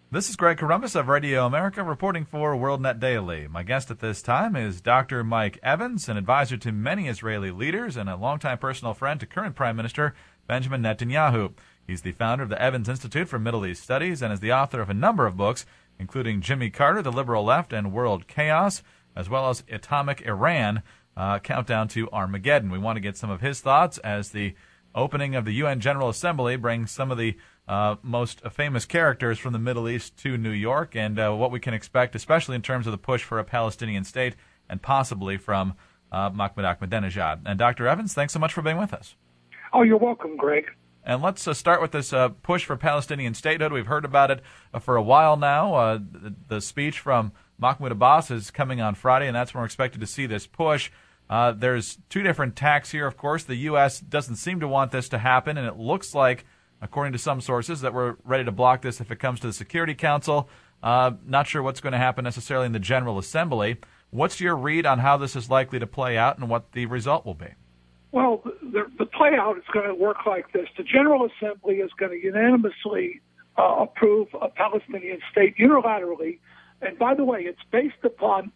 This is Greg Corombos of Radio America reporting for WorldNet Daily. My guest at this time is Dr. Mike Evans, an advisor to many Israeli leaders and a longtime personal friend to current Prime Minister Benjamin Netanyahu. He's the founder of the Evans Institute for Middle East Studies and is the author of a number of books, including Jimmy Carter, The Liberal Left and World Chaos, as well as Atomic Iran, Countdown to Armageddon. We want to get some of his thoughts as the opening of the UN General Assembly brings some of the most famous characters from the Middle East to New York, and what we can expect, especially in terms of the push for a Palestinian state, and possibly from Mahmoud Ahmadinejad. And Dr. Evans, thanks so much for being with us. Oh, you're welcome, Greg. And let's start with this push for Palestinian statehood. We've heard about it for a while now. The speech from Mahmoud Abbas is coming on Friday, and that's when we're expected to see this push. There's two different tacks here, of course. The U.S. doesn't seem to want this to happen, and it looks like, according to some sources, that we're ready to block this if it comes to the Security Council. Not sure what's going to happen necessarily in the General Assembly. What's your read on how this is likely to play out and what the result will be? Well, the play out is going to work like this. The General Assembly is going to unanimously approve a Palestinian state unilaterally. And by the way, it's based upon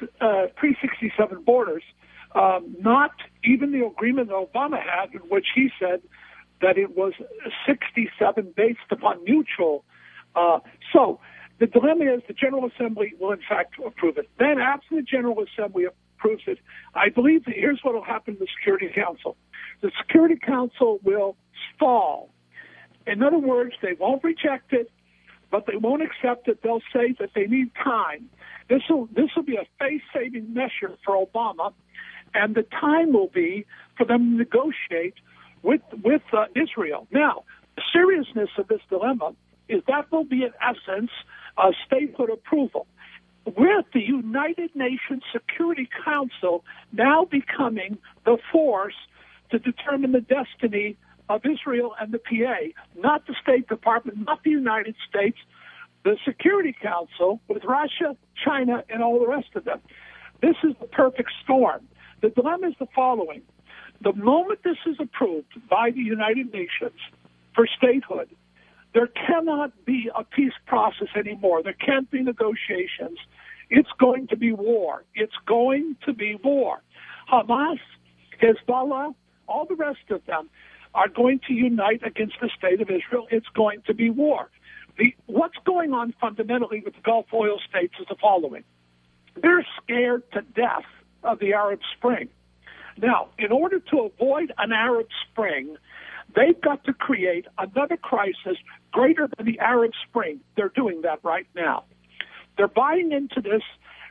pre-67 borders, not even the agreement that Obama had, in which he said that it was 67 based upon mutual. So the dilemma is the General Assembly will, in fact, approve it. Then after the General Assembly approves it, I believe that here's what will happen to the Security Council. The Security Council will stall. In other words, they won't reject it, but they won't accept it. They'll say that they need time. This will be a face-saving measure for Obama, and the time will be for them to negotiate with Israel. Now, the seriousness of this dilemma is that will be, in essence, a statehood approval, with the United Nations Security Council now becoming the force to determine the destiny of Israel and the PA, not the State Department, not the United States, the Security Council with Russia, China, and all the rest of them. This is the perfect storm. The dilemma is the following. The moment this is approved by the United Nations for statehood, there cannot be a peace process anymore. There can't be negotiations. It's going to be war. It's going to be war. Hamas, Hezbollah, all the rest of them are going to unite against the state of Israel. It's going to be war. What's going on fundamentally with the Gulf oil states is the following. They're scared to death of the Arab Spring. Now, in order to avoid an Arab Spring, they've got to create another crisis greater than the Arab Spring. They're doing that right now. They're buying into this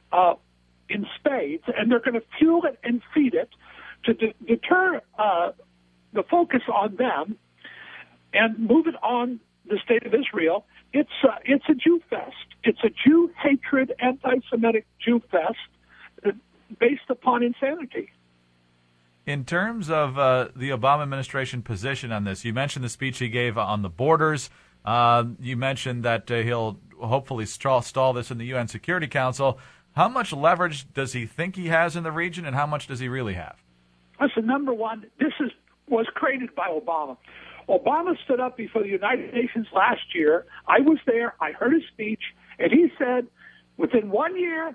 in spades, and they're going to fuel it and feed it to deter the focus on them and move it on the state of Israel. It's a Jew fest. It's a Jew hatred, anti-Semitic Jew fest based upon insanity. In terms of the Obama administration position on this, you mentioned the speech he gave on the borders. You mentioned that he'll hopefully stall this in the UN Security Council. How much leverage does he think he has in the region, and how much does he really have? Listen, number one, was created by Obama. Obama stood up before the United Nations last year. I was there. I heard his speech, and he said, within 1 year,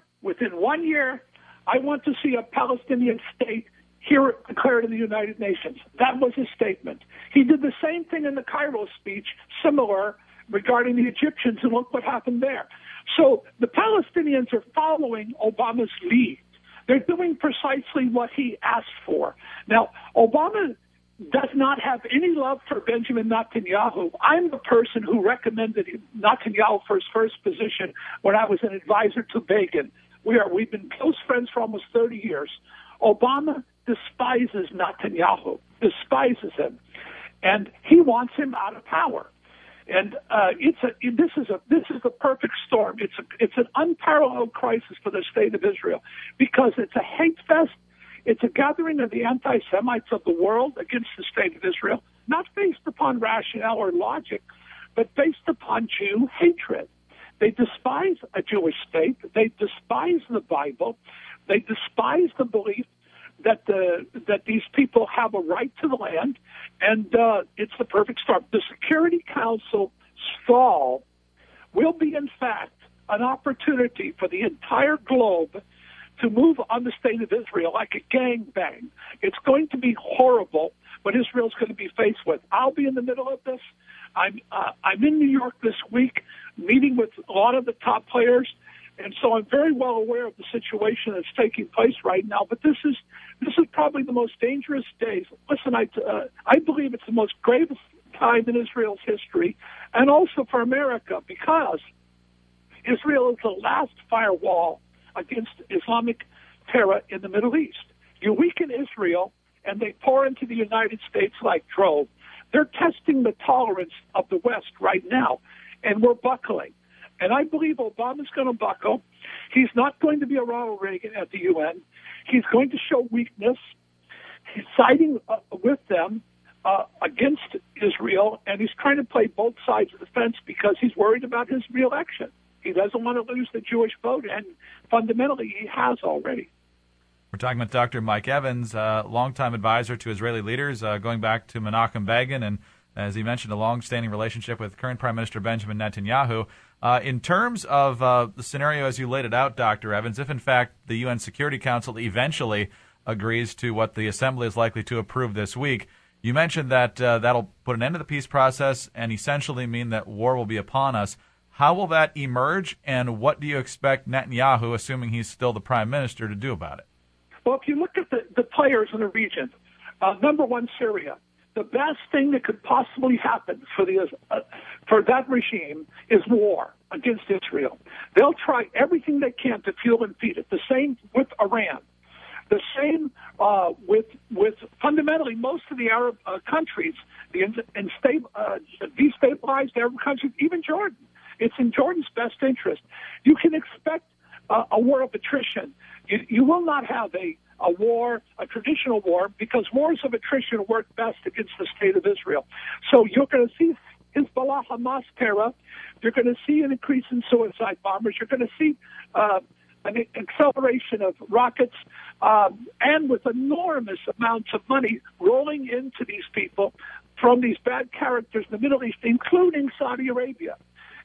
I want to see a Palestinian state here declared in the United Nations. That was his statement. He did the same thing in the Cairo speech, similar regarding the Egyptians, and look what happened there. So the Palestinians are following Obama's lead. They're doing precisely what he asked for. Now, Obama does not have any love for Benjamin Netanyahu. I'm the person who recommended Netanyahu for his first position when I was an advisor to Begin. We've been close friends for almost 30 years. Obama despises Netanyahu, despises him, and he wants him out of power. And this is the perfect storm. It's an unparalleled crisis for the state of Israel because it's a hate fest. It's a gathering of the anti-Semites of the world against the state of Israel, not based upon rationale or logic, but based upon Jew hatred. They despise a Jewish state. They despise the Bible. They despise the belief that these people have a right to the land, and it's the perfect storm. The Security Council stall will be, in fact, an opportunity for the entire globe to move on the state of Israel like a gangbang. It's going to be horrible what Israel's going to be faced with. I'll be in the middle of this. I'm in New York this week, meeting with a lot of the top players, and so I'm very well aware of the situation that's taking place right now. But this is probably the most dangerous days. Listen, I believe it's the most gravest time in Israel's history, and also for America, because Israel is the last firewall against Islamic terror in the Middle East. You weaken Israel, and they pour into the United States like drove. They're testing the tolerance of the West right now, and we're buckling. And I believe Obama's going to buckle. He's not going to be a Ronald Reagan at the UN. He's going to show weakness. He's siding with them against Israel, and he's trying to play both sides of the fence because he's worried about his reelection. He doesn't want to lose the Jewish vote, and fundamentally he has already. We're talking with Dr. Mike Evans, longtime advisor to Israeli leaders, going back to Menachem Begin, and as he mentioned, a long-standing relationship with current Prime Minister Benjamin Netanyahu. In terms of the scenario as you laid it out, Dr. Evans, if in fact the UN Security Council eventually agrees to what the Assembly is likely to approve this week, you mentioned that that'll put an end to the peace process and essentially mean that war will be upon us. How will that emerge, and what do you expect Netanyahu, assuming he's still the prime minister, to do about it? Well, if you look at the players in the region, number one, Syria. The best thing that could possibly happen for that regime is war against Israel. They'll try everything they can to fuel and feed it. The same with Iran. The same with fundamentally most of the Arab countries, the destabilized Arab countries, even Jordan. It's in Jordan's best interest. You can expect a war of attrition. You will not have a war, a traditional war, because wars of attrition work best against the state of Israel. So you're going to see Hezbollah, Hamas terror. You're going to see an increase in suicide bombers. You're going to see an acceleration of rockets, and with enormous amounts of money rolling into these people from these bad characters in the Middle East, including Saudi Arabia.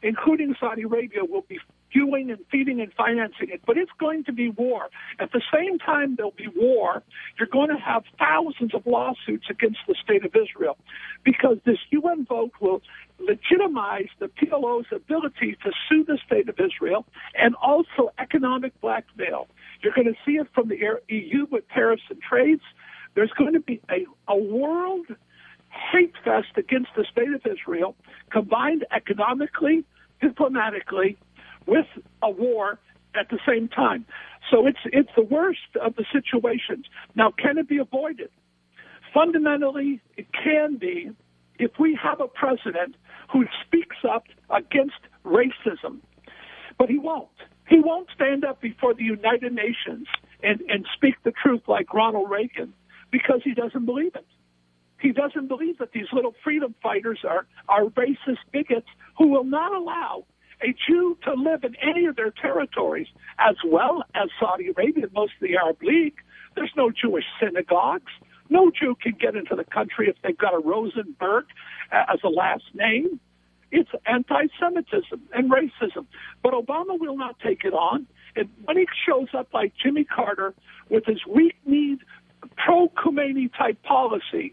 Will be fueling and feeding and financing it. But it's going to be war. At the same time there'll be war, you're going to have thousands of lawsuits against the state of Israel, because this UN vote will legitimize the PLO's ability to sue the state of Israel, and also economic blackmail. You're going to see it from the EU with tariffs and trades. There's going to be a world hate fest against the state of Israel, combined economically, diplomatically, with a war at the same time. So it's the worst of the situations. Now, can it be avoided? Fundamentally, it can be if we have a president who speaks up against racism. But he won't. He won't stand up before the United Nations and speak the truth like Ronald Reagan, because he doesn't believe it. He doesn't believe that these little freedom fighters are racist bigots who will not allow a Jew to live in any of their territories, as well as Saudi Arabia and most of the Arab League. There's no Jewish synagogues. No Jew can get into the country if they've got a Rosenberg as a last name. It's anti-Semitism and racism. But Obama will not take it on. And when he shows up like Jimmy Carter with his weak-kneed, pro-Khomeini type policy,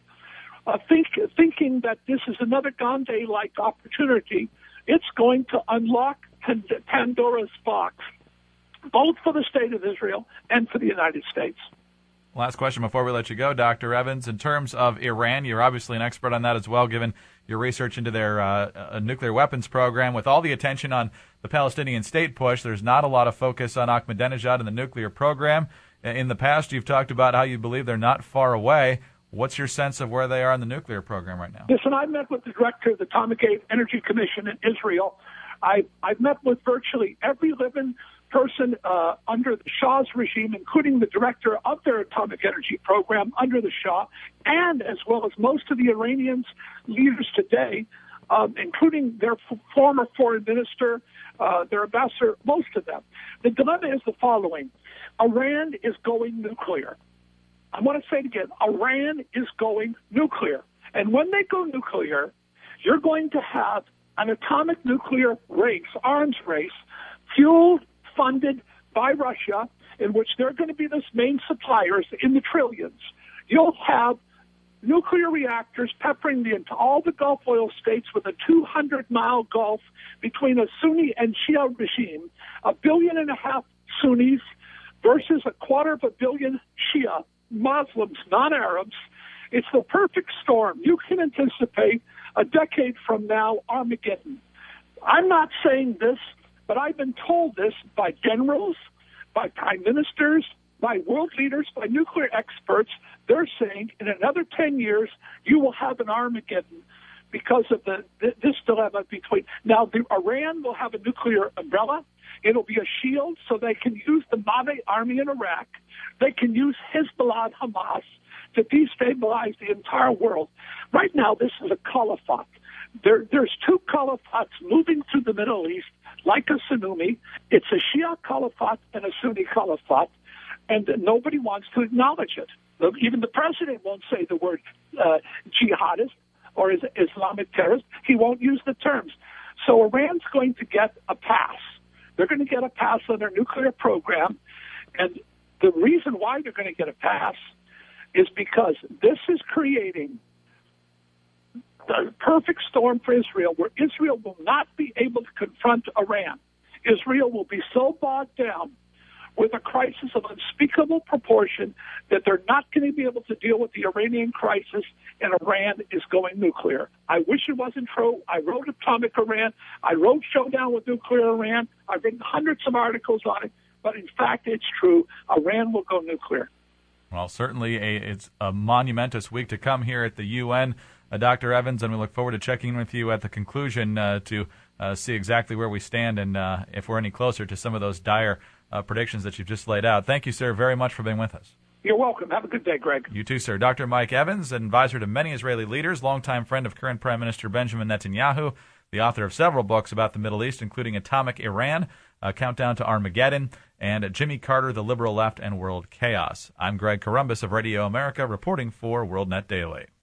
thinking that this is another Gandhi-like opportunity, it's going to unlock Pandora's box, both for the state of Israel and for the United States. Last question before we let you go, Dr. Evans. In terms of Iran, you're obviously an expert on that as well, given your research into their nuclear weapons program. With all the attention on the Palestinian state push, there's not a lot of focus on Ahmadinejad and the nuclear program. In the past, you've talked about how you believe they're not far away. What's your sense of where they are in the nuclear program right now? Listen, I met with the director of the Atomic Energy Commission in Israel. I've met with virtually every living person under the Shah's regime, including the director of their atomic energy program under the Shah, and as well as most of the Iranian leaders today, including their former foreign minister, their ambassador, most of them. The dilemma is the following. Iran is going nuclear. I want to say it again. Iran is going nuclear. And when they go nuclear, you're going to have an atomic nuclear race, arms race, fueled, funded by Russia, in which they're going to be the main suppliers in the trillions. You'll have nuclear reactors peppering all the Gulf oil states with a 200-mile gulf between a Sunni and Shia regime, 1.5 billion Sunnis versus 250 million Shia Muslims, non-Arabs. It's the perfect storm. You can anticipate a decade from now Armageddon. I'm not saying this, but I've been told this by generals, by prime ministers, by world leaders, by nuclear experts. They're saying in another 10 years, you will have an Armageddon because of this dilemma between. Now, Iran will have a nuclear umbrella. It'll be a shield so they can use the Mavi army in Iraq. They can use Hezbollah and Hamas to destabilize the entire world. Right now, this is a caliphate. There's two caliphates moving through the Middle East like a tsunami. It's a Shia caliphate and a Sunni caliphate, and nobody wants to acknowledge it. Even the president won't say the word jihadist or Islamic terrorist. He won't use the terms. So Iran's going to get a pass. They're going to get a pass on their nuclear program, and the reason why they're going to get a pass is because this is creating the perfect storm for Israel, where Israel will not be able to confront Iran. Israel will be so bogged down with a crisis of unspeakable proportion that they're not going to be able to deal with the Iranian crisis, and Iran is going nuclear. I wish it wasn't true. I wrote Atomic Iran. I wrote Showdown with Nuclear Iran. I've written hundreds of articles on it, but in fact, it's true. Iran will go nuclear. Well, certainly it's a monumentous week to come here at the UN, Dr. Evans, and we look forward to checking in with you at the conclusion to see exactly where we stand and if we're any closer to some of those dire predictions that you've just laid out. Thank you, sir, very much for being with us. You're welcome. Have a good day, Greg. You too, sir. Dr. Mike Evans, an advisor to many Israeli leaders, longtime friend of current Prime Minister Benjamin Netanyahu, the author of several books about the Middle East, including Atomic Iran, Countdown to Armageddon, and Jimmy Carter, The Liberal Left and World Chaos. I'm Greg Corombos of Radio America, reporting for WorldNet Daily.